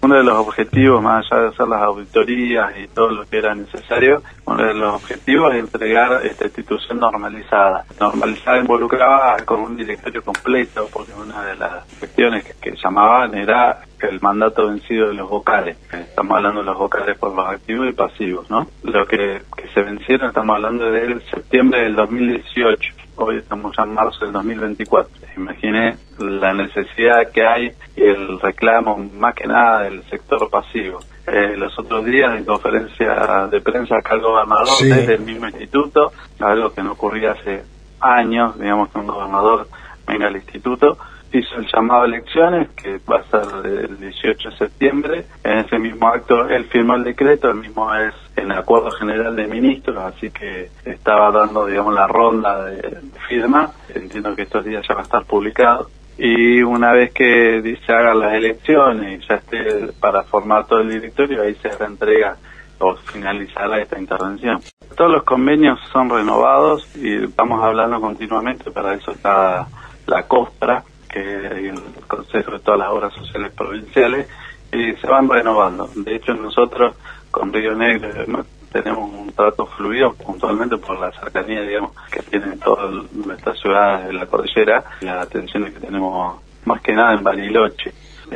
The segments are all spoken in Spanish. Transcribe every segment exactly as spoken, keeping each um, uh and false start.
Uno de los objetivos, más allá de hacer las auditorías y todo lo que era necesario, uno de los objetivos es entregar esta institución normalizada. Normalizada involucraba con un directorio completo, porque una de las cuestiones que, que llamaban era el mandato vencido de los vocales. Estamos hablando de los vocales por los activos y pasivos, ¿no? Lo que, que se vencieron, estamos hablando del septiembre del dos mil dieciocho. Hoy estamos ya en marzo del dos mil veinticuatro. Imagine la necesidad que hay y el reclamo más que nada del sector pasivo. Eh, los otros días en conferencia de prensa acá el gobernador sí. desde el mismo instituto, algo que no ocurría hace años, digamos que un gobernador venga al instituto, hizo el llamado a elecciones, que va a ser el dieciocho de septiembre. En ese mismo acto él firmó el decreto, el mismo es en el acuerdo general de ministros, así que estaba dando, digamos, la ronda de firma. Entiendo que estos días ya va a estar publicado. Y una vez que dice hagan las elecciones y ya esté para formar todo el directorio, ahí se entrega o finalizará esta intervención. Todos los convenios son renovados y estamos hablando continuamente, para eso está la COSPRA, que es el Consejo de todas las Obras Sociales Provinciales, y se van renovando. De hecho, nosotros con Río Negro tenemos un trato fluido puntualmente por la cercanía, digamos, que tienen todas nuestras ciudades de la cordillera, y las atenciones que tenemos más que nada en Bariloche.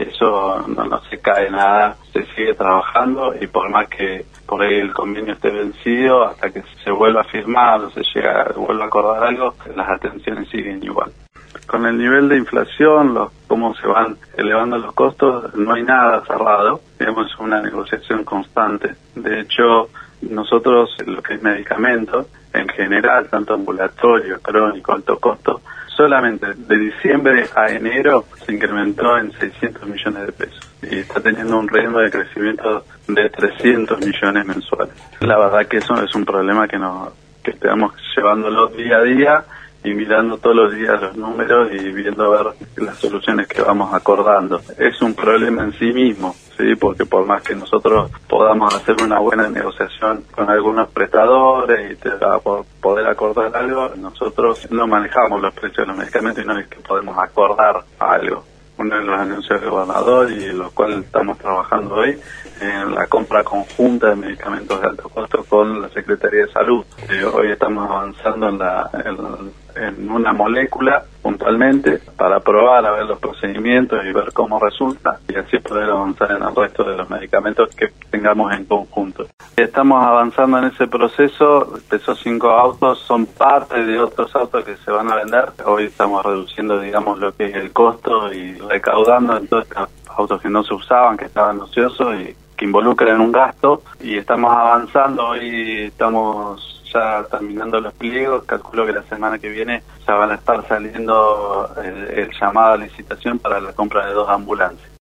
Eso no, no se cae nada, se sigue trabajando, y por más que por ahí el convenio esté vencido, hasta que se vuelva a firmar o se llega, vuelva a acordar algo, las atenciones siguen igual. Con el nivel de inflación, los, cómo se van elevando los costos, no hay nada cerrado, digamos, es una negociación constante. De hecho, nosotros, lo que es medicamentos, en general, tanto ambulatorio, crónico, alto costo, solamente de diciembre a enero se incrementó en seiscientos millones de pesos y está teniendo un ritmo de crecimiento de trescientos millones mensuales. La verdad que eso es un problema que, nos, que estamos llevándolo día a día y mirando todos los días los números y viendo a ver las soluciones que vamos acordando. Es un problema en sí mismo, sí, porque por más que nosotros podamos hacer una buena negociación con algunos prestadores y te, a, por poder acordar algo, nosotros no manejamos los precios de los medicamentos y no es que podemos acordar algo. Uno de los anuncios del gobernador y en los cuales estamos trabajando hoy en la compra conjunta de medicamentos de alto costo con la Secretaría de Salud. Eh, hoy estamos avanzando en, la, en, en una molécula puntualmente para probar a ver los procedimientos y ver cómo resulta y así poder avanzar en el resto de los medicamentos que tengamos en conjunto. Estamos avanzando en ese proceso. Esos cinco autos son parte de otros autos que se van a vender. Hoy estamos reduciendo, digamos, lo que es el costo y recaudando en todos estos autos que no se usaban, que estaban ociosos y que involucran un gasto, y estamos avanzando. Hoy estamos ya terminando los pliegos, calculo que la semana que viene ya van a estar saliendo el, el llamado a licitación para la compra de dos ambulancias.